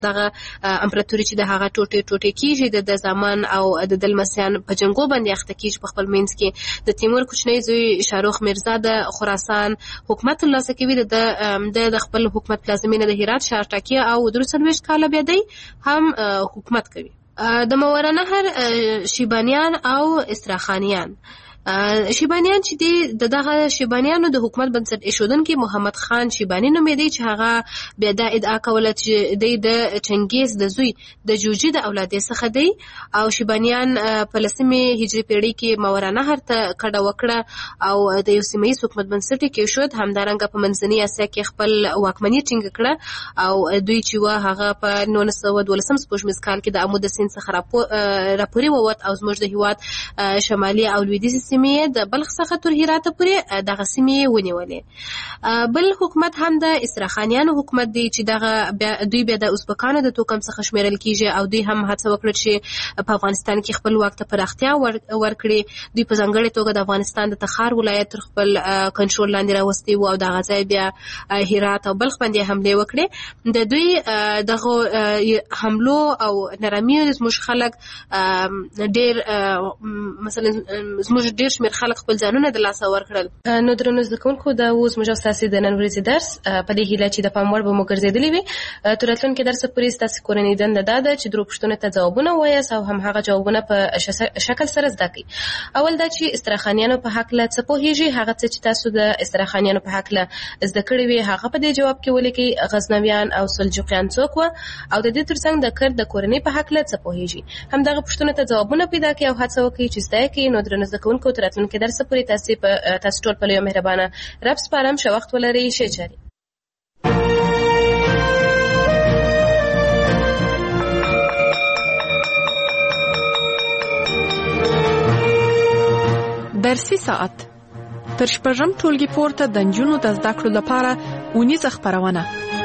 دغه امپراتوري چې د هغه ټوټې کیږي د زمان او د دلمسیان په جنګو باندې اخته کیږي په خپل منځ کې. د تیمور کوچنی زوی شاروخ میرزا د خراسان حکومت ترلاسه کوي. د خپل حکومت پلازمینه د هرات ښار ټاکي او 23 کاله بیا دی هم حکومت کوي. د ماوراء نهر شیبانیان او استراخانیان شیبانیان چې دی دغه شیبانیانو د حکومت بنسټ ایښودونکي محمد خان شیبانی نومېدی چې هغه بیا دا ادعا کوله چې دی د چنګیز د زوی د جوجي د اولادې څخه دی او شیبانیان په 10مې هجري پیړۍ کې ماوراء نهر ته کډه وکړه او د یو سیمه ییز حکومت بنسټ یې کېښود. همدارنګه په منځنۍ اسیا کې خپل واکمني ټینګه کړه او دوی چې وه هغه په 1912 سپوږمیز کال کې د امو د سیند څخه راپورې ووت او زموږ د هېواد شمالي او لویدیځې سیمې د بلخ څخه تر هرات پورې دغه سیمې ونیولې. بل حکومت هم د استراخانیانو حکومت دی چې دغه دوی بیا د ازبکانو د توکم څخه شمیرل کیږي او دوی هم هڅه وکړه چې په افغانستان کې خپل واک ته پراختیا ورکړي. دوی په ځانګړې توګه د افغانستان د تخار ولایت تر خپل کنټرول لاندې راوستي وو او دغه ځای بیا هرات او بلخ باندې حملې وکړې. د دوی دغه حملو او نرمیو زموږ خلک ډېر مثلا زموږ ډېر شمېر خلک خپل ځانونه د لاسه ورکړل. نو درنو زده کوونکو دا اوس موږ ستاسې د نن ورځې درس په دې هیله چې د پام وړ به مو ګرځېدلي وي. تر راتلونکي درسه پورې ستاسې کورنۍ دنده دا ده چې درو پوښتنو ته ځوابونه ووایاست او همهغه جوابونه په شکل سره زده کړئ. اول دا چې استراخانیانو په هکله څه پوهېږئ، هغه څه چې تاسو د استراخانیانو په هکله زده کړي وي هغه په دې جواب کې ولیکئ. غزنویان او سلجوقیان څوک وه او د دې ترڅنګ د کرد د کورنۍ په هکله څه پوهېږئ. همدغه پوښتنو ته ځوابونه پیدا کړئ او هڅه وکړئ چې زده یې کړئ. نو درنو زده کوونکو تر راتلونکي درسه پورې تاسو ټول په لویه مهربانه رب سپارم. ښه وخت ولرئ. ښې چارې. درسي ساعت تر شپږم ټولګي پورته د نجونو د زده کړو لپاره اونیزه خپرونه.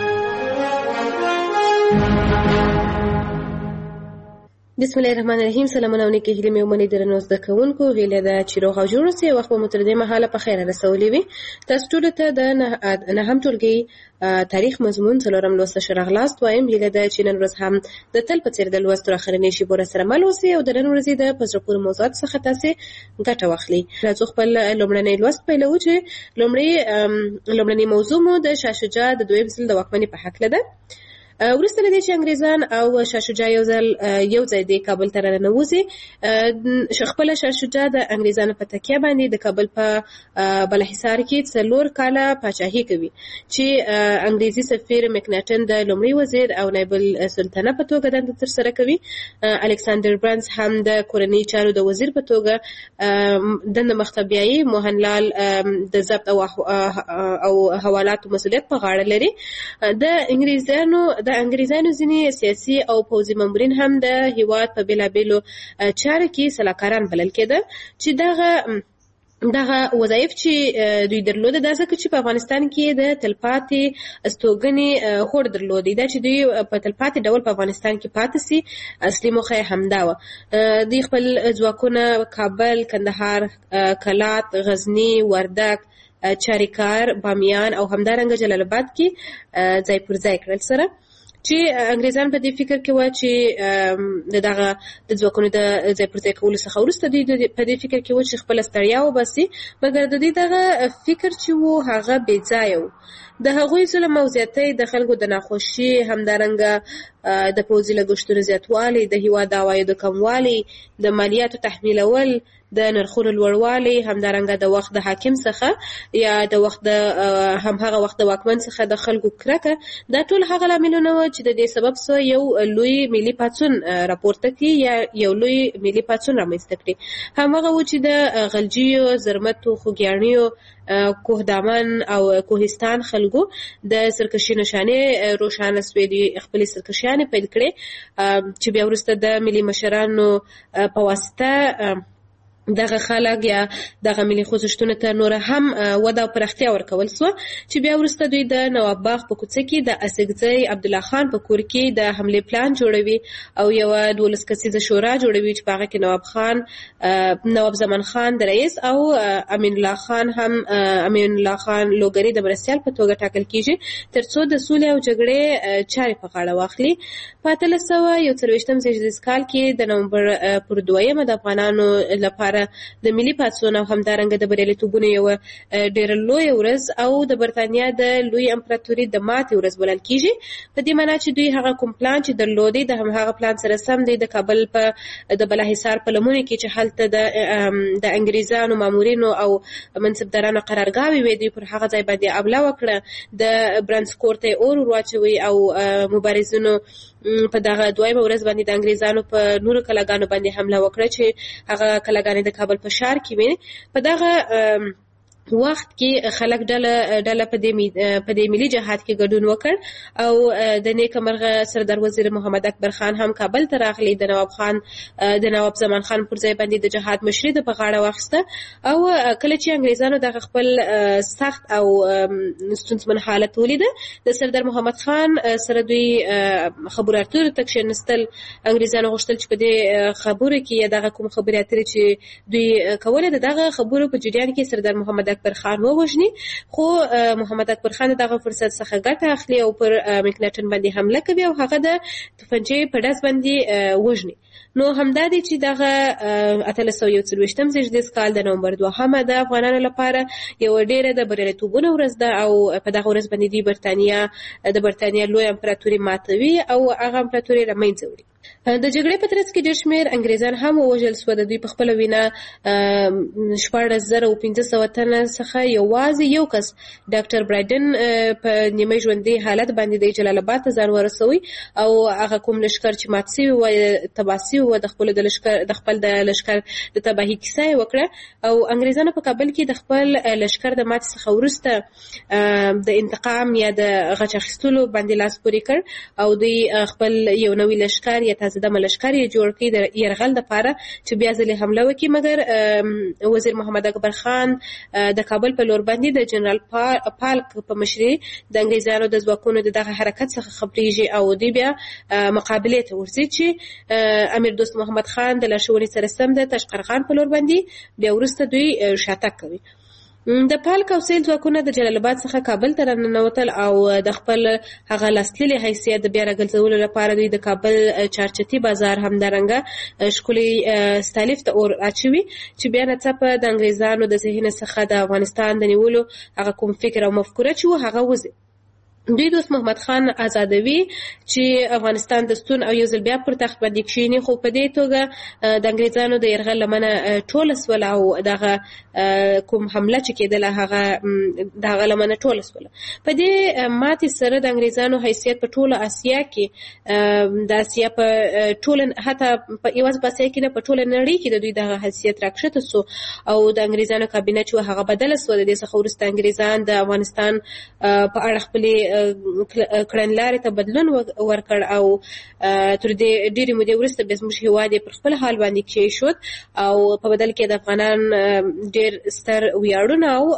بسم الله الرحمن الرحیم. سلامونه او نیکې هیلې مې ومنئ درنو زده کوونکو. هیله ده چې روغ او جوړ اوسئ. وخت به مو تر دې مهاله په خیره رسولی وي. تاسو ټولو ته د نهم ټولګي تاریخ مضمون څلورم لوست ښه راغلاست وایم. هیله ده چې نن ورځ هم د تل په څېر د لوست تر اخرنۍ شېبو راسره مل اوسئ او د نن ورځې د په زړه پورې موضوعاتو څخه تاسې ګټه واخلئ. راځو خپل لومړنی لوست پیلوو چې لومړنۍ موضوع مو د شاه شجاع د دویم ځل د واکمنۍ په هکله ده. وروسته له دې چې انګریزان او شاه شجاع یو ځای د کابل ته راننوځي، خپله شاه شجاع د انګریزانو په تکیه باندې د کابل په بالاحصار کې 4 کاله پاچاهي کوي چې انګریزي سفیر مکناټن د لومړي وزیر او نایب السلطنه په توګه دنده ترسره کوي. الکساندر برنز هم د کورنۍ چارو د وزیر په توګه دنده مخته بیایي. موهنلال د ضبط او حوالاتو مسؤلیت په غاړه لري. د انګریزانو ځینې سیاسي او پوځي مامورین هم د هیواد په بېلابېلو چارو کې سلاکاران بلل کېدل چې دغه وظایف چې دوی درلوده دا ځکه چې په افغانستان کې د تلپاتې استوګنې هوډ درلودی. دا چې دوی په تلپاتې ډول په افغانستان کې پاتې سي اصلي موخه یې همدا وه. دوی خپل ځواکونه کابل، کندهار، کلات، غزني، وردک، چاریکار، بامیان او همدارنګه جلال آباد کې ځای پر ځای کړل سره چې انګریزان په دې فکر کې وه چې دغه د ځواکونو د ځای پر ځای کولو څخه وروسته دوی په دې فکر کې وه چې خپله ستړیا وباسي، مګر د دوی دغه فکر چې و هغه بې ځایه و. د هغوی ظلم او زیاتی، د خلکو د ناخوښي، همدارنګه د پوځي لګښتونو زیاتوالی، د هېواد د عوایدو کموالی، د مالیاتو تحمیلول، د نرخونو لوړوالی، همدارنګه د وخت د حاکم څخه یا د وخت د همهغه وخت د واکمن څخه د خلکو کرکه، دا ټول هغه لاملونه وو چې د دې سبب څخه یو لوی ملي پاڅون راپورته کړي یا یو لوی ملي پاڅون رامنځته کړي. همهغه و چې د غلجیو، زرمتو، خوږیاڼیو، کوهدامن او کوهستان خلکو د سرکشي نشانې روښانه سوې دي، خپلې سرکشیانې پیل کړې چې بیا وروسته د ملي مشرانو په واسطه دغه خلک یا دغه ملي خوځښتونه ته نور هم وده او پراختیا ورکول سو چې بیا وروسته دوی د نواب باغ په کوڅه کې د اسګزی عبدالله خان په کور کې د حمله پلان جوړوي او یو 12 کسیزه شورا جوړوي چې هغه کې نواب زمان خان د رئیس او امین الله خان لوګری د مرستیال په توګه ټاکل کیږي ترڅو د سولې او جګړې چارې په غاړه واخلي. په 1341 زیږدیز کال کې د نومبر پر 2 د افغانانو لپاره د ملي پاڅون او همدارنګه د بریالیتوبونو یو ډېر لوی ورځ او د برتانیا د لوی امپراتوري د ماتې ورځ بلل کیږي. په دې معنی چې دوی هغه کوم پلان چې درلودي د همغه پلان سره سم دی د کابل په د بلاحصار په لمنه کې چې هلته د انګریزانو مامورینو او منصبدارانو قرارګاوي وي دوی پر هغه ځای باندې حمله وکړه د برانسکورت اور واچوي او مبارزینو په دغه دویمه ورځ باندې د انګریزانو په نورو کلاګانو باندې حمله وکړه چې هغه کلاګانې د کابل په ښار کې وي. په دغه وخت کې خلک ډله په دې ملي جهاد کې ګډون وکړ او د نیکمرغه سردار وزیر محمد اکبر خان هم کابل ته راغلی. د نواب زمان خان پر ځای باندې د جهاد مشري د په غاړه واخیسته او کله چې انګریزانو دغه خپل سخت او ستونزمن حالت ولیده د سردار محمد خان سره دوی خبرو اترو ته کښېنستل. انګریزانو غوښتل چې په دې خبرو کې دغه کوم خبرې اترې چې دوی کوله دغه خبرو په جریان کې سردار محمد اکبر خان ووژني، خو محمد اکبر خان دغه فرصت څخه ګټه اخلي او پر مکناټن باندې حمله کوي او هغه د توپنچې په ډز باندې وژني. نو همدا دی چې دغه 1341 زیږدیز کال د نومبر 2 د افغانانو لپاره یو ډېره د بریالیتوبونو ورځ ده او په دغه ورځ باندې دوی د برتانیا لوی امپراتوري ماتوي او هغه امپراتوري له منځه وړي. د جګړې په ترڅ کې ډېر شمېر انګریزان هم ووژل سوه. د دوی په خپله وینا 14,500 تنه څخه یوازې یو کس ډاکټر برایډن په نیمه ژوندي حالت باندې د جلال آباد ته ځان ورسوي او هغه کوم لښکر چې مات سوي و تباه سوي و د خپل د لښکر د تباهي کیسه یې وکړه او انګریزانو په کابل کې د خپل لښکر د ماتې څخه وروسته د انتقام یا د غچ اخیستلو باندې لاس پورې کړ او دوی خپل یو نوی لښکر یا تازه دمه لښکر یې جوړ کړي د یرغل دپاره چې بیا ځلې حمله وکړي. مګر وزیر محمد اکبر خان د کابل په لور باندې د جنرال پالک په مشرۍ د انګریزانو د ځواکونو د دغه حرکت څخه خبرېږي او دوی بیا مقابلې ته ورځي چې امیر دوست محمد خان د لارښوونې سره سم د تاشقرغان په لور باندې بیا وروسته دوی شاتګ کوي. د پالک او سیل ځواکونه د جلال آباد څخه کابل ته راننوتل او د خپل هغه لاسلیلې حیثیت د بیا راګرځولو لپاره دوی د کابل چارچتي بازار همدارنګه ښکلي ستالیف ته اور اچوي چې بیا ناڅاپه د انګریزانو د ذهن څخه د افغانستان د نیولو هغه کوم فکر او مفکوره چې و هغه وځي. دوی دوست محمد خان آزادوي چې افغانستان د ستون او یو ځل بیا پر تخت باندې کښېني، خو په دې توګه د انګریزانو د یرغل لمنه ټوله سوله او دغه کوم حمله چې کېدله هغه دغه لمنه ټوله سوله. په دې ماتې سره د انګریزانو حیثیت په ټوله اسیا کې د اسیا په ټوله حتی یوازې په اسیا کې نه په ټوله نړۍ کې د دوی دغه حیثیت راکښته سو او د انګریزانو کابینه چې هغه بدله سوه. د دې څخه وروسته انګریزان د افغانستان په اړه خپلې کړنلارې ته بدلون ورکړ او تر دې ډېرې مودې وروسته بیا زموږ هېواد یې پر خپل حال باندې کېښود او په بدل کې د افغانان ډېر ستر ویاړونه او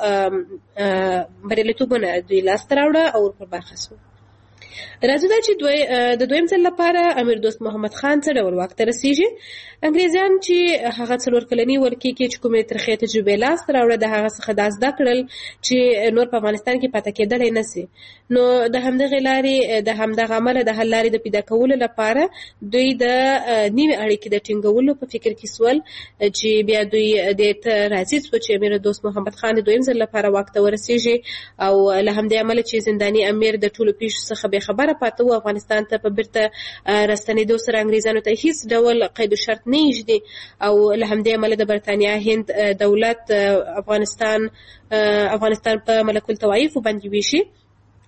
بریالیتوبونه دوی لاسته راوړه او پر برخه سو. راځو دا چې د دویم ځل لپاره امیر دوست محمد خان څه ډول واک ته رسېږي. انګریزان چې هغه 4 کلني ولکې کې چې کومې ترخې تجربې لاسته راوړه د هغه څخه دا زده کړل چې نور په افغانستان کې پاتې کېدلی نه سي. نو د همدغې لارې د همدغه عمله د حل لارې د پیدا کولو لپاره دوی د نوې اړیکې د ټینګولو په فکر کې سول چې بیا دوی دې ته راضي سوه چې امیر دوست محمد خان د دویم ځل لپاره واک ته ورسېږي او له همدې عمله چې زنداني امیر د ټولو پیښو څخه بې خبره پاته و افغانستان ته په بیرته راستنېدو سره انګریزانو ته هیڅ ډول قید و شرط نه ایږدي او له همدې عمله د برتانیا هند دولت افغانستان په ملک الطوایفو باندې ویشي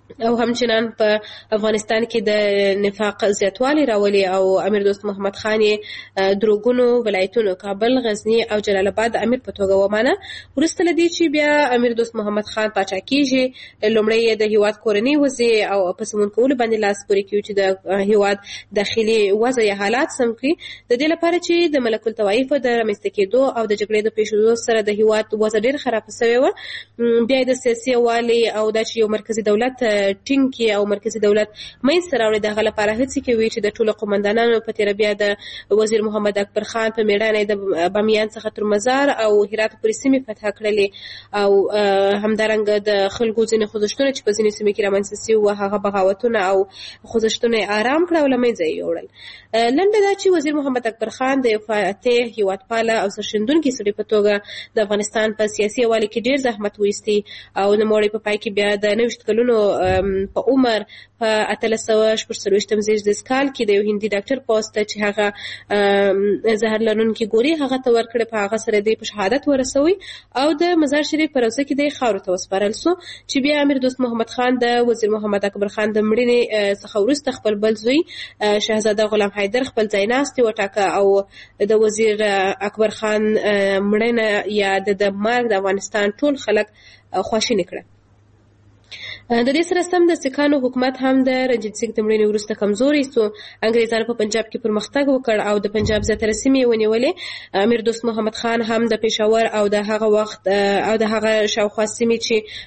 او همچنان په افغانستان کې د نفاق زیاتوالی راولي او امیر دوست محمد خان دروغونو ولایتونو کابل، غزنی او جلال آباد د امیر په توګه ومانه. وروسته له دې چې بیا امیر دوست محمد خان پاچا کیږي، لومړی د هیواد کورنۍ وضع او په سمون کولو باندې لاس پورې کوي چې د هیواد داخلي وضع یا حالات سم کړي. د دې لپاره چې د ملک الطوایف د رامنځته کېدو او د جګړې د پیښېدو سره د هیواد وضع ډېر خراب شوې وه، بیا د سیاسي والي او د یو مرکزی دولت ټینګي او مرکزی دولت منځته راوړي. دغه لپاره هڅې کوي چې د ټولو قومندانانو په تېره بیا د وزیر محمد اکبر خان په میړانه د بامیان څخه تر مزار او هرات پورې سیمې فتح کړلې او همدارنګه د خلکو ځینې خوځښتونه چې په ځینې سیمې کې رامنځته شوي وو هغه بغاوتونه او خوځښتونه یې آرام کړه او له منځه یې یوړل. لنډه دا چې وزیر محمد اکبر خان د یو فاتح، هیوادپاله او سرښندونکي سړي په توګه د افغانستان په سیاسي حوالې کې ډېر زحمت وایستی او نوموړی په پای کې بیا د 90 کلونو په عمر په 1846 زیږدیز کال کې د یو هندي ډاکټر پوسټ چې هغه زهر لرونکي ګوري هغه ته ورکړه، په هغه سره د شهادت ورسوي او د مزار شریف په روضه کې د خاورو ته وسپارل سو چې بیا امیر دوست محمد خان د وزیر محمد اکبر خان د مړینې څخه وروسته خپل بل زوی شهزاده غلام حیدر خپل ځایناستي وټاکه او د وزیر اکبر خان مړینه یا د مرګ د افغانستان ټول خلک خواشیني کړه. د دې سره سم د سکانو حکومت هم د رنجیت سنګ د مړینې وروسته کمزوری سو. انګریزانو په پنجاب کې پرمختګ وکړ او د پنجاب زیاتره سیمې ونیولې. امیر دوست محمد خان هم د پېښور او د هغه وخت او د هغه شاوخوا سیمې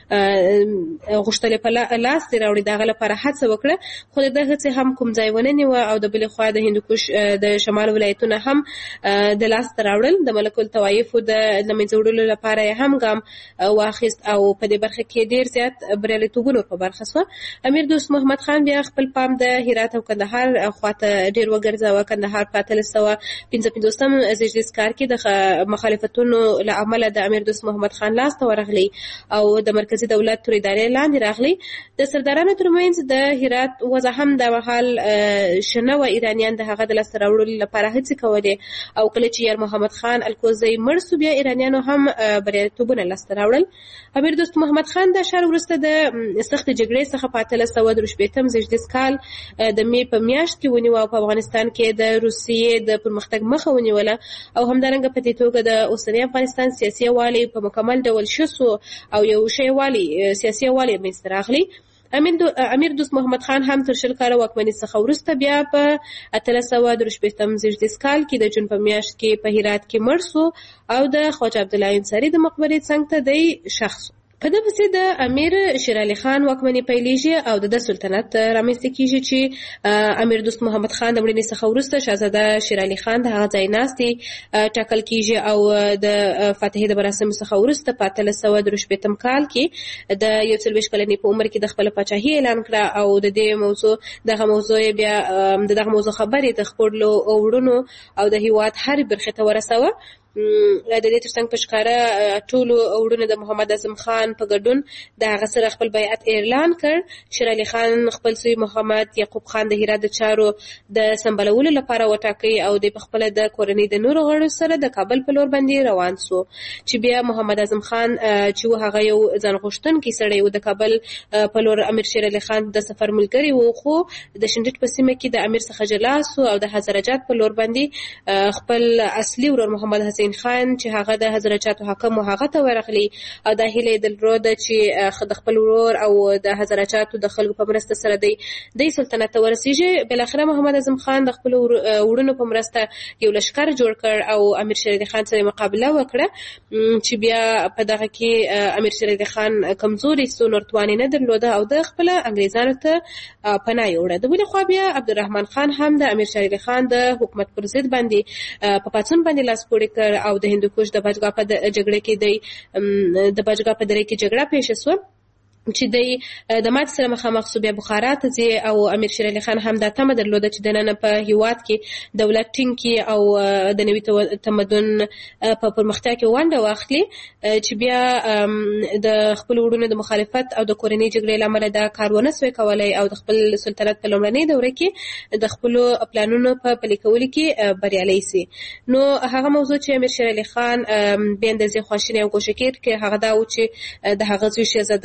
چې غوښتلې په لاس دې راوړي دغه لپاره هڅه وکړه، خو د هڅې هم کوم ځای ونه نیوه او د بلې خوا د هندوکش د شمال ولایتونه هم د لاس ته راوړل. د ملک الطوایف د له منځه وړلو لپاره یې هم ګام واخیست او په دې برخه کې ډېر زیات بریالیتوبونه په برخه سو. امیر دوست محمد خان بیا خپل پام د هرات او کندهار خواته ډیر وګرځاوه. کندهار په 1855 زیږدیز کال کې د مخالفتونو له امله د امیر دوست محمد خان لاس ته ورغلی او د مرکزی دولت تر ادارې لاندې راغلی. د سردارانو ترمنځ د هرات وضع هم د حال شنه و. ایرانیان د هغه د لاس راوړلو لپاره هڅې کولې او کله چې یار محمد خان الکوزی مړ سو بیا ایرانیانو هم بریالیتوبونه لاس ته راوړل. امیر دوست محمد خان د شهر وروسته د سخت جګړې څخه په 1818 زیږدیز کال د می په میاشت کې ونیو او په افغانستان کې د روسیې د پرمختګ مخه ونیوله او همدارنګه په دې توګه د اوسنی افغانستان سیاسي والی په مکمل ډول شسو او یو شی والی سیاسي والی منځته راغلی. امیر دوست محمد خان هم تر 20 کاله واکمنۍ څخه وروسته بیا په 1818 زیږدیز کال کې د جون په میاشت کې په هرات کې مړ سو او د خواجه عبدالله انصاري د مقبرې څنګ ته دی شخص. په دې پسې د امیر شیر علي خان واکمنۍ پیلېږي او د سلطنت رامنځته کېږي چې امیر دوست محمد خان د مړینې څخه وروسته شهزاده شیر علي خان د هغه ځایناستي ټاکل کېږي او د فاتحې د مراسمو څخه وروسته په 1818 کال کې د 41 کلنۍ په عمر کې د خپل پاچاهي اعلان کړه او د دې دغه موضوع بیا دغه موضوع خبرې د خپلو وړونو او د هیواد هر برخې ته ورسوه. د دې ترڅنګ په ښکاره ټولو وړونو د محمد اعظم خان په ګډون د هغه سره خپل بیعت اعلان کړ. شیر علي خان خپل زوی محمد یعقوب خان د هرات د چارو د سمبالولو لپاره وټاکي او د خپل د کورنۍ د نورو غړو سره د کابل په لور باندې روان سو چې بیا محمد اعظم خان چې هغه یو ځان غوښتونکی سړی و د کابل په لور امیر شیر علي خان د سفر ملګری و، خو د شنډټ په سیمه کې د امیر څخه جلا سو او د هزارجات په لور باندې خپل اصلي ورور محمد حسین خان چې هغه د هزارجاتو حاکم هغه ته ورغلی او د هیله د لرود چې د خپل ورور او د هزارجاتو د خلکو په مرسته سره د سلطنت ته ورسیږي. بل اخره محمد اعظم خان د خپل وړونو په مرسته یو لشکر جوړ کړ او امیر شیر علي خان سره مقابله وکړه چې بیا په دغه کې امیر شیر علي خان کمزوري سو، نورتوانی نه درلوده او د خپل انګریزانو ته پناه یوړه. د بل خوا بیا عبدالرحمن خان هم د امیر شیر علي خان د حکومت پر ضد باندې په پاڅون باندې لاس پورې کړ او د هندوکش د بچګا په جګړه کې د بچګا په دره کې جګړه پیښه سو چې د مات سره مخامخ سو. بیا بخارا ته ځي او امیر شیر علي خان هم دا تمه درلوده چې د نن په هیواد کې دولت ټینګي او د نوي تمدن په پرمختیا کې ونډه واخلي چې بیا د خپل وړونو د مخالفت او د کورنۍ جګړې لامل دا کار ونه سوی کولای او د خپل سلطنت په لومړنۍ دوره کې د خپل پلانونو په پلي کولو کې بریالي سي. نو هغه موضوع چې امیر شیر علي خان به اندازې خواشینی او کوشکیر کې هغه دا و چې د هغه زوی شهزاده محمد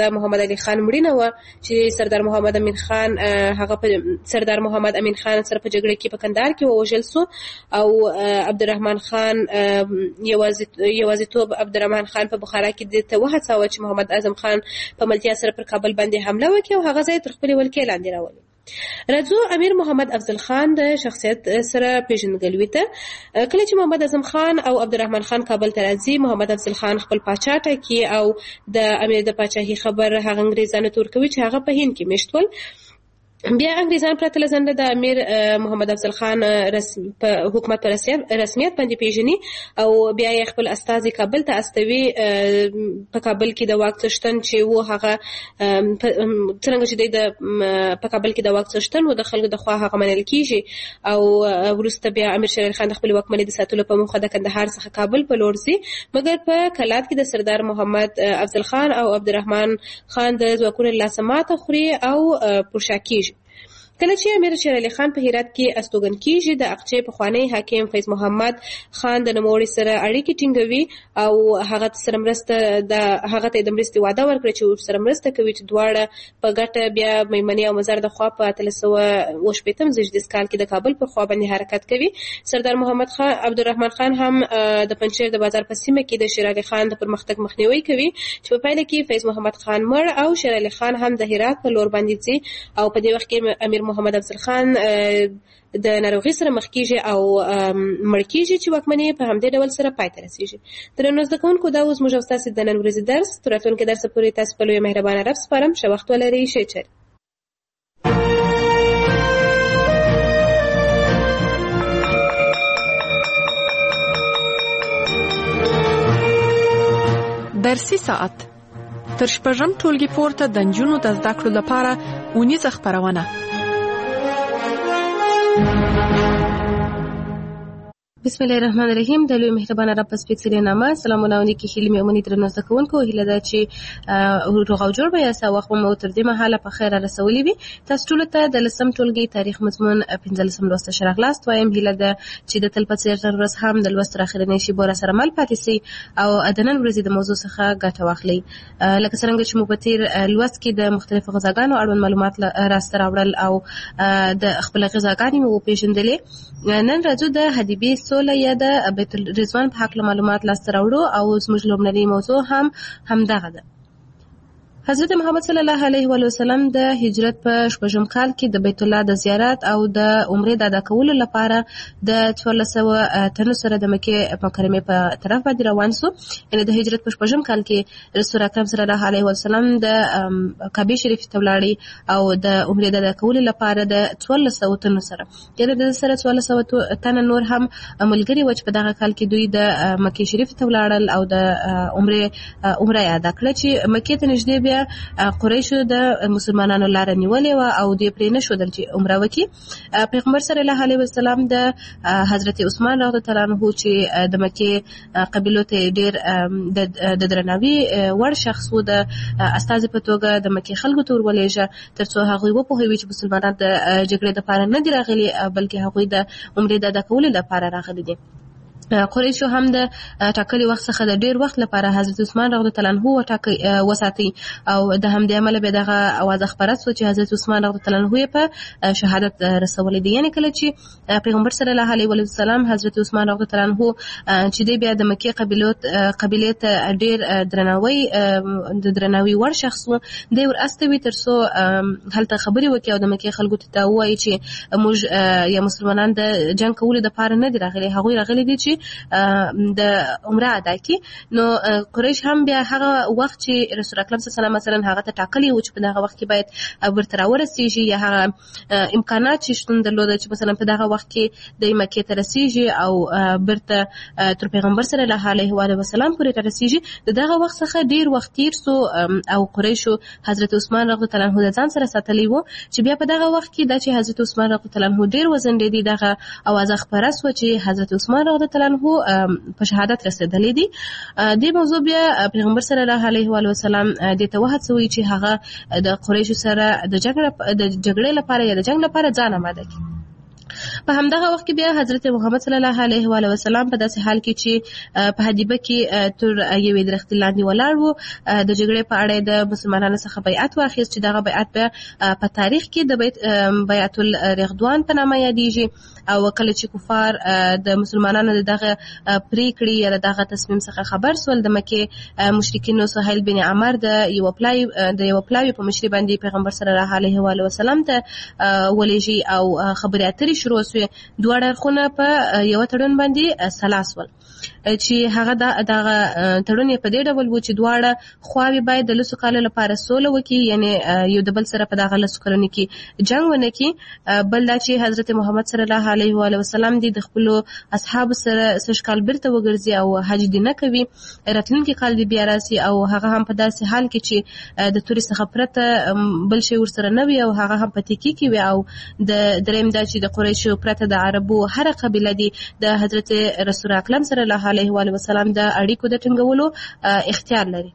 علي خان مړینه و چې سردار محمد امین خان هغه سردار محمد امین خان سره په جګړه کې په کندهار کې ووژل سو او عبدالرحمن خان یوازیتوب عبدالرحمن خان په بخارا کې د ته وهڅاوه چې محمد اعظم خان په ملتیا سره پر کابل باندې حمله وکړي او هغه ځای تر خپلې ولکې لاندې راولي. راځو امیر محمد افضل خان د شخصیت سره پیژندګلوي ته. کله چې محمد اعظم خان او عبدالرحمن خان کابل ته راځي، محمد افضل خان خپل پاچا ټاکي او د امیر د پاچاهي خبر هغه انګریزانو ته ورکوي چې هغه په هند کې میشت ول. بیا انګریزان پرته لزنده د امیر محمد افضل خان په حکومت پر رسمیت باندې پیژني او بیا یې خپل استازي کابل ته استوي. په کابل کې د واک څښتن چې و هغه څنګه چې د په کابل کې د واک څښتن و د خلکو د خوا هغه منل کیږي او وروسته بیا امیر شیر خان د خپل واکمنۍ د ساتلو په موخه د کندهار څخه کابل په لور ځي، مګر په کلات کې د سردار محمد افضل خان او عبدالرحمن خان د ځواکونو لاسه ماته خوري او پرشا کیږي. کله چې امیر شیر علي خان په هرات کې استوګن کیږي، د اقچې پخوانی حاکم فیض محمد خان د نوموړي سره اړیکې ټینګوي او هغه سره مرسته هغه ته د مرستې وعده ورکړي چې سره مرسته کوي چې دواړه په ګټه بیا میمنې او مزار د خوا په 1380 زیږدیز کال کې د کابل په خوا باندې حرکت کوي. سردار محمد خان عبدالرحمن خان هم د پنجشیر د بازار په سیمه کې د شیر علي خان د پرمختګ مخنیوي کوي چې په پایله کې فیض محمد خان مړ او شیر علي خان هم د هرات په لور باندې ځي او په دې وخت کې امیر محمد افضل خان د ناروغي سره مخ کیږي او مړ کیږي چې واکمنۍ په همدې ډول سره پای ته رسیږي. درنو زده کوونکو، دا اوس موږ تاسو د نن ورځې درس تر راتلونکي درس پورې تاسو په لوی مهربانه رب سپارم. ښه وخت ولرئ. ښه چل. درسي ساعت تر شپږم ټولګي پورته د نجونو د زده کړو لپاره اونیزه خپرونه. بسم الله الرحمن الرحیم. د لوی مهربانه رب په سپېڅلې نامه سلامونه او نیکې هیلې مې ومني درنو زده کوونکو. هیله ده چې روغ او جوړ به یاست او وخت مو تر دې مهاله په خیر رسولي وي. تاسو ټولو ته د 10م ټولګي تاریخ مضمون 15 لوست ښه راغلاست وایم. هیله ده چې د تل په څېر نن ورځ هم د لوست تر اخرنۍ شېبو راسره مل پاتې سئ او د نن ورځې د موضوع څخه ګټه واخلئ. لکه څرنګه چې مو په تېر لوست کې د مختلفو غذاګانو اړوند معلومات راسته راوړل او د خپل غذاګانې مو وپېژندلې، نن راځو د حدیبې سوله یا د بیت الرضوان په حق معلومات لاسته راوړو او زموږ لومړنۍ موضوع هم دغه ده. حضرت محمد صلی الله علیه و سلم د هجرت په 8م کال کې د بیت الله د زیارت او د عمرې د ادا کولو لپاره د 1400 تنو سره د مکې مکرمې په طرف باندې روان شو. یعنې د هجرت په 8م کال کې رسول اکرم صلی الله علیه و سلم د کعبه شریف ته ولاړی او د عمرې د ادا کولو لپاره د 1400 تنو سره، یعنې د سره 1400 تن نور هم ملګري و چې په دغه کال کې دوی د مکې شریف ته ولاړل او د عمره ادا کړه چې مکې ته نږدې بیا قریشو د مسلمانانو لاره نیولې و او دوی پرې نه ښودل چې عمره وکړي. پیغمبر صلی الله علیه وسلم د حضرت عثمان رضی الله عنه چې د مکې قبیلو ته ډېر د درناوي وړ شخص و، د استازي په توګه د مکې خلکو ته ورولېږه تر څو هغوی وپوهوي چې مسلمانان د جګړې لپاره نه دي راغلي بلکې هغوی د عمرې د ادا کولو لپاره راغلي دي. قریشو هم د ټاکلي وخت څخه د ډیر وخت لپاره حضرت عثمان رضی الله عنه وساتي او د همدې عمله به دغه اواز خبره سو چې حضرت عثمان رضی الله عنه په شهادت رسولې دي. یعنی کله چې پیغمبر صلی الله علیه و سلم حضرت عثمان رضی الله عنه چې دی بیا د مکې قبیلې ته ډیر درناوي وړ شخص و، دی ور استوي تر څو هلته خبري وکړي او د مکې خلکو ته وایي چې موږ یا مسلمانان د جنگ کولو لپاره نه دي راغلي، هغوی راغلي دي چې د عمره ادا کی. نو قریش هم بیا هغه وخت چې رسول اکرم صلی الله علیه وسلم مثلا هغه ته ټاکلی و چې په دغه وخت کې باید ورته راورسیږي یا هغه امکانات چې شتون درلوده چې مثلا په دغه وخت کې د مکې ته رسیږي او برته تر پیغمبر صلی الله علیه و سلم پورې رسیږي، دغه وخت څخه ډیر وخت تیر سو او قریشو حضرت عثمان رضی الله عنه د ځان سره ساتلی و چې بیا په دغه وخت کې د چې حضرت عثمان رضی الله عنه ډیر وزن دی دغه اواز خبره سو چې حضرت عثمان رضی الله عنه په شهادت رسیدلې دي. د موضوع بیا پیغمبر صلی الله علیه و سلم د توهڅوي چې هغه د قریشو سره د جګړې لپاره یا د جنگ لپاره ځان آماده کړي. په همدغه وخت کې بیا حضرت محمد صلی الله علیه و وسلم په داسې حال کې چې په حدیبه کې تر یوې درختې لاندې ولاړ وو د جګړې په اړه د مسلمانانو څخه بیعت واخیست چې دغه بیعت په تاریخ کې د بیعت الرضوان په نامه یادېږي او کله چې کفار د مسلمانانو دغه پریکړې یا دغه تصمیم څخه خبر سول د مکې مشرکینو سهیل بن عمر د یو پلاوی په مشرۍ باندې پیغمبر صلی الله علیه و وسلم ته ولېږي او خبرې اترې شروع سوې. دواړه اړخونه په یو تړون باندې سلا سول چې هغه دغه تړون په دې ډول و چې دواړه خواوې باید د 10 کالو لپاره سوله وکړي، یعنی یو د بل سره په دغه 10 کلونو کې جنگ ونه کړي. بل دا چې حضرت محمد صلی الله علیه و وسلم د خپل اصحاب سره سږ کال بیرته وګرځي او حج دې نه کوي، راتلونکي کال دې بیا راسي او هغه هم په داسې حال کې چې د توري څخه پرته بل شی ورسره نه وي او هغه هم په تکي کې وي. او د دریم دا چې د قریشو پرته د عربو هر قبیله دي د حضرت رسول اکرم صلی الله علیه و وسلم د اړیکو د ټینګولو اختیار لري.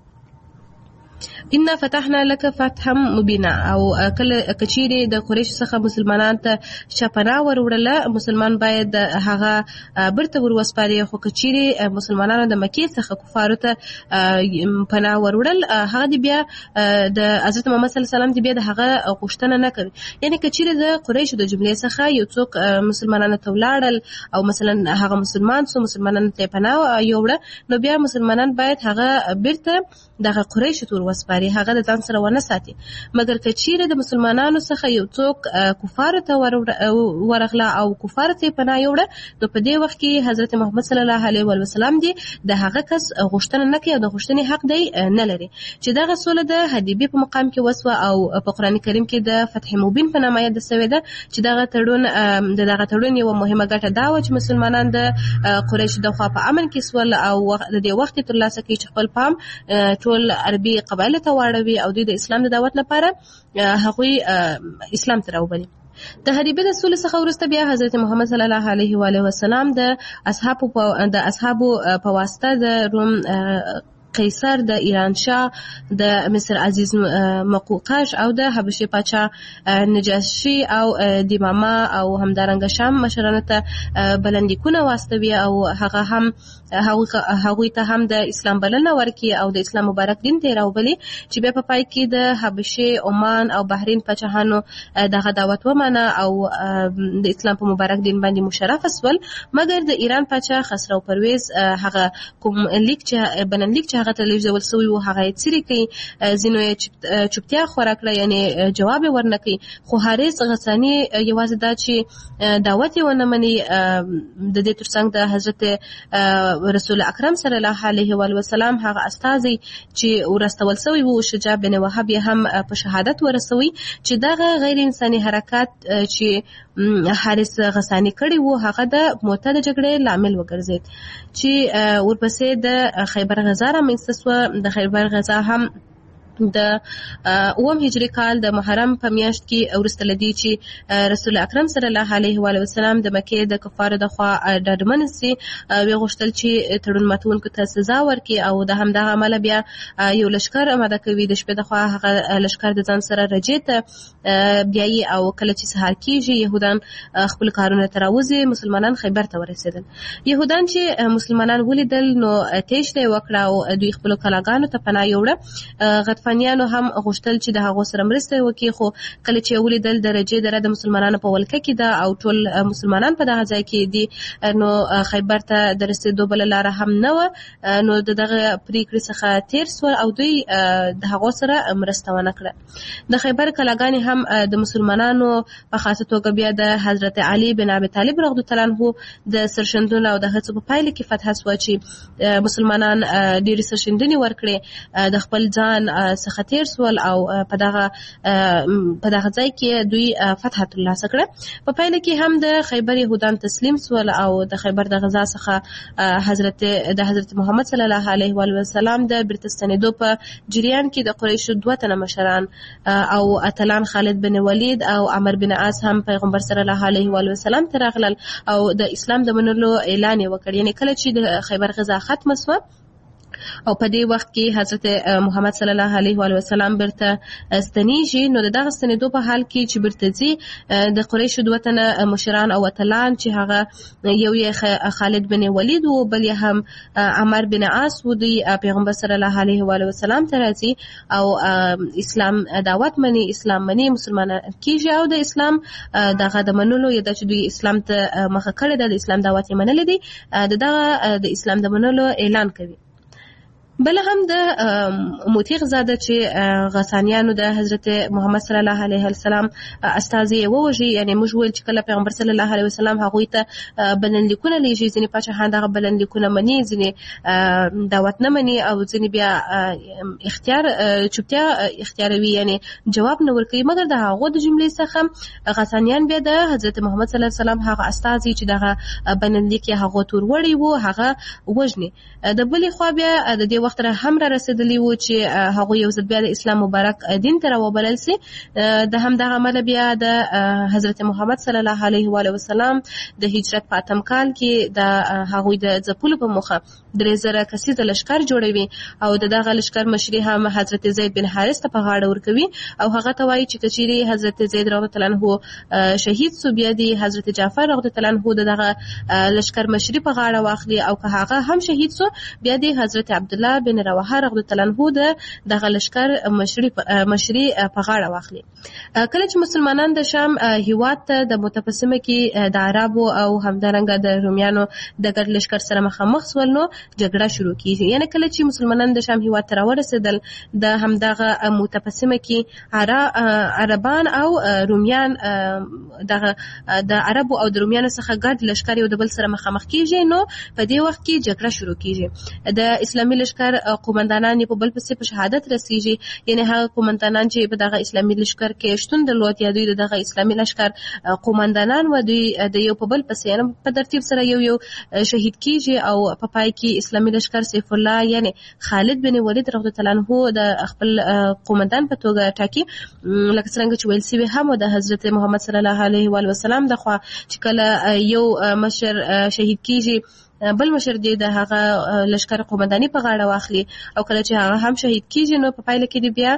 ان فتحنا لك فتحا مبینا او کله کچيري د قریش څخه مسلمانان ته شپنا وروړله مسلمان باید هغه برته وروسپاري، خو کچيري مسلمانانو د مکې څخه کفارو ته پناه وروړل هغه دی بیا د حضرت محمد صلی الله علیه وسلم دی بیا د هغه غوښتنه نه کوي. یعنی کچيري د قریش د جملې څخه یو څوک مسلمانانو ته ولاړل او مثلا هغه مسلمانانو ته پناه یوړه نو بیا مسلمانان باید هغه برته دغه قریش ته وسپاري، هغه د ځان سره ونه ساتي. مګر کچيره د مسلمانانو څخه یو څوک کفار ته ورغله او کفار ته پناه یوړه نو په دې وخت کې حضرت محمد صلی الله علیه و سلم دی د هغه کس غوښتنه نه کوي او د غوښتنې حق دی نه لري. چې دغه سوله د حدیبیه په مقام کې وسوه او په قران کریم کې د فتح مبین په نامه یاد شوی ده چې دغه تړون یو مهمه ګټه دا و چې مسلمانان د قریش د خوا په امن کې سول او د دې وخت تر لاسه کې چې خپل پام ټول عربي قبایل ته واړوي او د اسلام د دعوت لپاره هغوی اسلام ته راوبلي. د حدیبیه د صلح څخه وروسته بیا حضرت محمد صلی الله علیه و سلم د اصحابو په واسطه د روم قیصر، د ایران شاه، د مصر عزیز مقوقش او د حبشې پاچا نجاشي او د ماما او همدارنګه شام مشرانو ته بلندیکونه واستوي او هغوی ته هم د اسلام بلنه ورکړي او د اسلام مبارک دین ته راوبلي چې بیا په پای کې د حبشې، عمان او بحرین پاچاهانو دغه دعوت ومنه او د اسلام په مبارک دین باندې مشرف شول. مګر د ایران پاچا خسرو پرویز هغه کوم لیک چې بلنلیک چې هغه ته لیږدول سوی و هغه یې څیرې کړي، ځینو یې چوپتیا خوره کړه یعنی جواب یې ورنه کړي. خو حارث غساني یوازې دا چې دعوت یې ونه مني د دې ترڅنګ د حضرت رسول اکرم صلی الله علیه و وسلم هغه استازي چې ورستول سوی وو شجاع بن وهب یې هم په شهادت ورسوي چې دغه غیر انساني حرکات چې حارث غسانی کړی وو هغه د موته د جګړې لامل وګرځید چې ورپسې د خیبر غزا رامنځته سوه. د خیبر غزا هم د 9 هجری کال د محرم په میاشت کې وروسته لدی چې رسول اکرم صلی الله علیه و وسلم د مکې د کفارو د خوا ډاډمن سي وی غوښتل چې تړون ماتونکو ته سزا ورکړي او د همدغه عمل بیا یو لشکر آماده کوي. د شپې د خوا هغه لشکر د ځان سره رجې ته بیایي او کله چې سهار کیږي يهودان خپل کارونه تراوزي مسلمانان خیبر ته ورسېدل. يهودان چې مسلمانان ولیدل نو تېشته وکړه او دوی خپل کلاګانو ته پناه یوړه. غطفانیانو هم غوښتل چې د هغو سره مرسته وکړي خو کله چې ولیدل درجه دره د مسلمانانو په ولکه کې ده او ټول مسلمانان په دغه ځای کې دي نو خیبر ته د رسېدو بله لاره هم نه وه نو دغه پریکړې څخه تیر سول او دوی د هغو سره مرسته ونه کړه. د خیبر کلاګانې هم د مسلمانانو په خاصه توګه بیا د حضرت علي بن ابي طالب رضی الله عنه د سرشندونو او د هڅو په پایله کې فتح شوه چې مسلمانان ډېرې سرشندنې ورکړې د خپل ځان څخه تیر سول او په دغه ځای کې دوی فتح ترلاسه کړه. په پایله کې هم د خیبر یهودان تسلیم سول او د خیبر د غزا څخه حضرت محمد صلی الله علیه و وسلم د بیرته ستنېدو په جریان کې د قریشو 2 تنه مشران او اتلان خالد بن ولید او عمر بن عاص هم پیغمبر صلی الله علیه و وسلم ته راغلل او د اسلام د منلو اعلان وکړ. یعنی کله چې د خیبر غزا ختمه شوه او په دې وخت کې حضرت محمد صلی الله علیه و وسلم برته ستنیږي. نو دغه ستنېدو په حال کې چې برته ځي د قریش دوه تنه مشران او اتلان چې هغه یو یې خالد بن ولید او بل یې هم عمر بن عاص و دوی پیغمبر صلی الله علیه و وسلم ته راځي او اسلام دعوت مني، اسلام مني، مسلمان کیږي او د اسلام دغه د منلو یا د چې دوی اسلام ته مخه کړی د اسلام دعوت یې منلې دي دغه د اسلام د منلو اعلان کوي. بل هم د موتیغ زاده چې غسانیانو د حضرت محمد صلی الله علیه وسلم استازي ووژي، یعنی موږ ویل چې کله پیغمبر صلی الله علیه وسلم هغوی ته بلنلیکونه لیږي، ځینې پاچاهان دغه بلنلیکونه مني، ځینې دعوت نه مني او ځینې بیا چوپتیا اختیاروي، یعنی جواب نه ورکوي. مګر د هغو د جملې څخه غسانیان بیا د حضرت محمد صلی الله علیه وسلم هغه استازي چې دغه بلنلیک یې هغو ته وروړی و هغه وژني. د بلې خوا بیا د دې وخت را هم را رسیدلی و چې هغه یو ځل بیا د اسلام مبارک دین ته راوبلل سي. د همدغه عمله بیا د حضرت محمد صلی الله علیه و وسلم د هجرت په اتم کال کې د هغوی د ځپلو په موخه 3000 کسیز لشکر جوړوي او دغه لشکر مشري هم حضرت زید بن حارث ته په غاړه ورکوي او هغه ته وایي چې کچيري حضرت زید رضی الله عنه شهید سو بیا دی حضرت جعفر رضی الله عنه دغه لشکر مشري په غاړه واخلي او که هغه هم شهید سو بیا دی حضرت عبد الله بن رواحه رضی الله عنه دغه لشکر مشري په غاړه واخلي. کله چې مسلمانان د شام هیواد ته د متقسمه کې د عربو او همدارنګه د رومیانو د ګډ لشکر سره مخامخ شول نو جګړه شروع کیږي. یعنی کله چې مسلمانان د شام هیواد ته راورسېدل د همدغه متقسمه کې عربان او رومیان د عربو او د رومیانو څخه ګډ لشکر یو د بل سره مخامخ کیږي. نو په دې وخت کې جګړه شروع کیږي. د اسلامي لشکر قومندانان په بل پسې په شهادت رسیږي، یعنی هغه قومندانان چې په دغه اسلامي لشکر کې شتون درلود یا دوی دغه اسلامي لشکر قومندانان و دوی د یو په بل پسې په ترتیب سره یو شهید کیږي او په پای کې اسلامي لشکر سیف الله یعنی خالد بن ولید رضی الله عنه د خپل قومندان په توګه ټاکي. لکه څنګه چې ویل سوي هم د حضرت محمد صلی الله علیه و وسلم د خوا چې کله یو مشر شهید کیږي بل مشر دی د هغه لشکر قومنداني په غاړه واخلي او کله چې هغه هم شهید کیږي نو په پایله کې دی بیا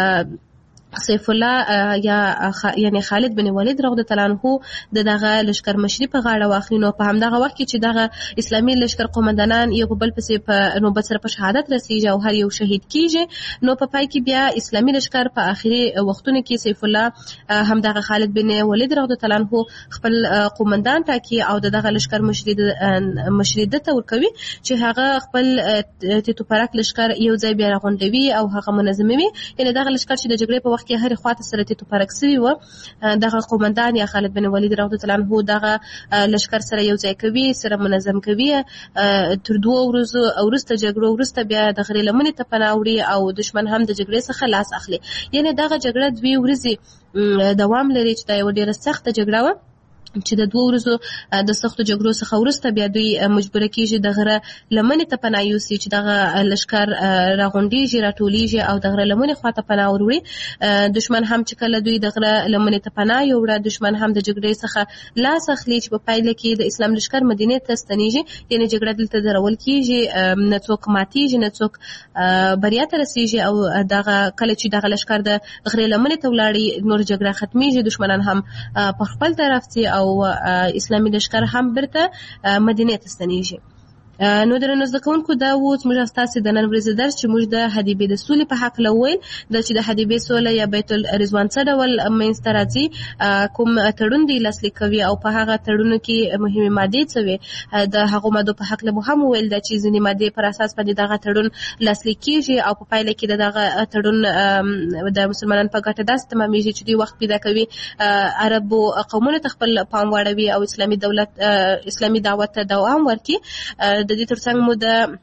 سیف الله یعنی خالد بن ولید رضی الله عنه دغه لشکر مشري په غاړه واخلي. نو په همدغه وخت کې چې دغه اسلامي لشکر قومندانان یو په بل پسې په نوبت سره په شهادت رسیږي او هر یو شهید کیږي نو په پای کې بیا اسلامي لشکر په آخري وختونو کې سیف الله همدغه خالد بن ولید رضی الله عنه خپل قومندان ټاکي او دغه لشکر مشري دته ورکوي چې هغه خپل تیتو پرک لشکر یو ځای بیا راغونډوي او هغه منظموي. یعنی دغه لشکر چې د جګړې په کې هر خواته سره تیتو پرک سوي و دغه قومندان یا خالد بن ولید رضی الله عنه دغه لشکر سره یو ځای کوي، سره منظم کوي. تر 2 ورځو وروسته جګړو وروسته بیا د غرې لمنې ته پناه وړي او دشمن هم د جګړې څخه لاس اخلي. یعنی دغه جګړه 2 ورځې دوام لري چې دا یو ډیره سخته جګړه و چې د 2 ورځو د سختو جګړو څخه وروسته بیا دوی مجبوره کیږي د غره لمنې ته پناه یوسي چې دغه لشکر راغونډیږي راټولیږي او د غره لمنې خواته پناه وروړي. دشمن هم چې کله دوی د غره لمنې ته پناه یوړه دشمن هم د جګړې څخه لاس اخلي چې په پایله کې د اسلام لشکر مدینې ته ستنیږي. یعنی جګړه دلته درول کیږي، نه څوک ماتیږي نه څوک بریا ته رسیږي او دغه کله چې دغه لشکر د غره لمنې ته ولاړي نور جګړه ختمیږي، دشمنان هم په خپل طرف او اسلامي لشکر هم برته مدینه ته ستنیږي. نو درنو زده کوونکو دا و چې موږ تاسو د نن ورځې درس چې موږ د حدیبې د سولې په حق لوي د چې د حدیبې سوله یا بیت الرضوان څه ډول منځته راځي، کوم تړون دی لاسلیک کوي او په هغه تړونو کې مهمه ماده څه وي. د هغه ماده په حق له هم ویل د چې ځینې ماده پر اساس باندې دغه تړون لاسلیک کیږي او په پایله کې دغه تړون د مسلمانانو په ګټه داس تمامېږي چې دوی وخت پیدا کوي عربو قومونو ته خپل پام واړوي او اسلامي دولت اسلامي دعوت ته دوام ورکړي. د دې ترڅنګ مو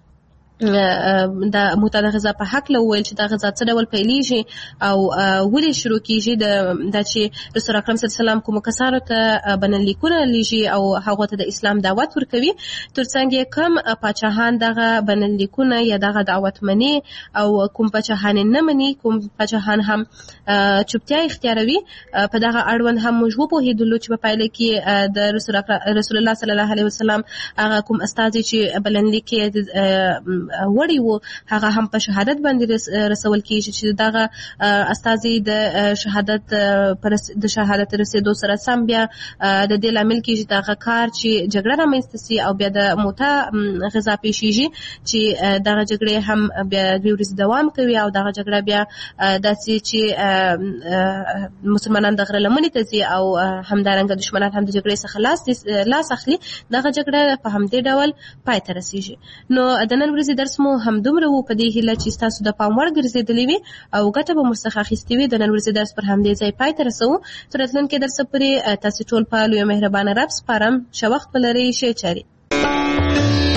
د معتاده غذا په حق له ویل چې دا غذا څه ډول پیلېږي او ولې شروع کیږي د چې رسول اکرم صلی الله علیه وسلم کوم کسانو ته بنلیکونه لیږي او هغه ته د اسلام دعوت ورکوي، ترڅنګ کم پاچاهان دغه بنلیکونه یا دغه دعوت مني او کوم پاچاهان نه مني، کوم پاچاهان هم چوپتیا اختیاروي. په دغه اړوند هم موږ وپوهېدلو چې په پایله کې د رسول الله صلی الله علیه وسلم هغه کوم استازي چې بلنلیک وړي وو هغه هم په شهادت باندې رسول کیږي چې دغه استازي د شهادت رسیدو سره سم بیا د دې لامل کیږي دغه کار چې جګړه رامنځته سي او بیا د موته غذا پیښیږي چې دغه جګړې هم بیا 2 ورځې دوام کوي او دغه جګړه بیا داسې چې مسلمانان د غره لمنې ته ځي او همدارنګه دشمنان هم د جګړې څخه لاس اخلي دغه جګړه په همدې ډول پای ته رسیږي. نو د نن ورځې درس مو همدومره و په دې هیله چې ستاسو د پام وړ ګرځېدلی وي او ګټه به مو څخه اخیستې وي. د نن ورځې درس پر همدې ځای پای ته رسوو. تر راتلونکي درسه پورې تاسو ټول په لوی مهربانه رب سپارم. ښه وخت ولرئ. ښې چارې.